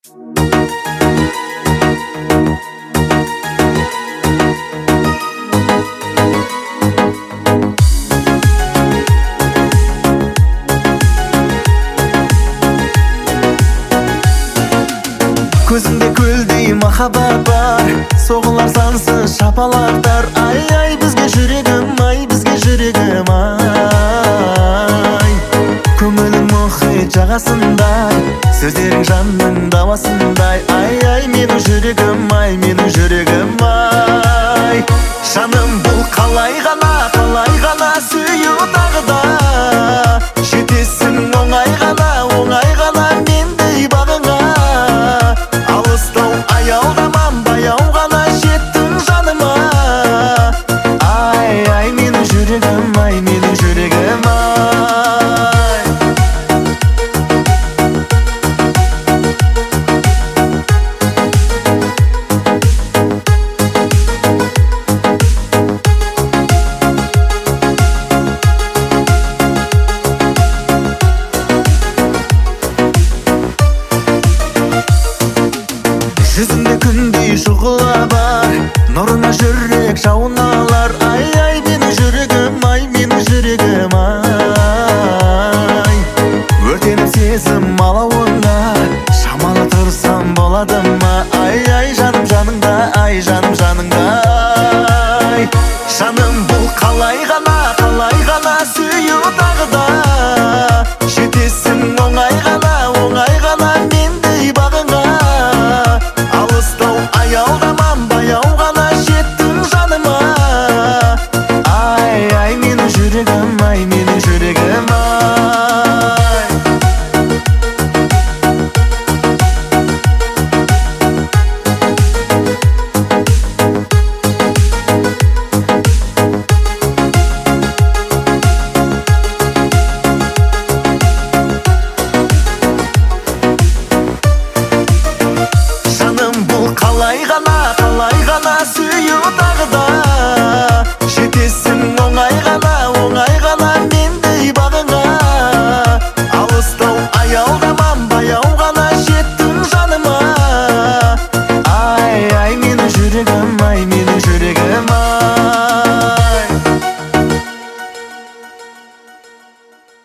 Көзіңде көлдей махаббат бар, соғылар сансыз шапалақтар. Ай, бізге жүрегім, бізге жүрегім, ай. Көңілің мұхит жағасындай, сөздерің жанның дауасындай. Ай, менің жүрегім, менің жүрегім, ай. Жаным, бұл қалай ғана сүю тағы да. Жетесің оңай ғана мендей бағыңа. Алыстау аялдамам, баяу ғана жеттің жаныма. Ай, менің жүрегім, менің жүрегім, ай. Жүзіңде күндей шұғыла бар, нұрына